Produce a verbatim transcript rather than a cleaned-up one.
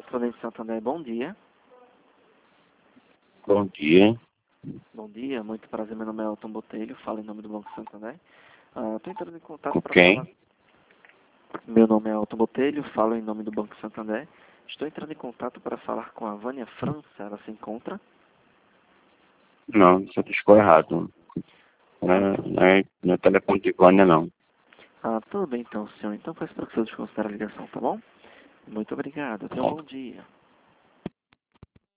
Correspondente Santander, bom dia. Bom dia. Bom dia, muito prazer, meu nome é Elton Botelho, falo em nome do Banco Santander. Estou entrando em contato Com para quem? falar... Meu nome é Elton Botelho, falo em nome do Banco Santander. Estou entrando em contato para falar com a Vânia França, ela se encontra? Não, você discou errado. Não é, não é, não é telefone de Vânia, não. Ah, tudo bem então, senhor. Então peço para que o senhor desconsidere a ligação, tá bom? Muito obrigado, tenha um bom dia.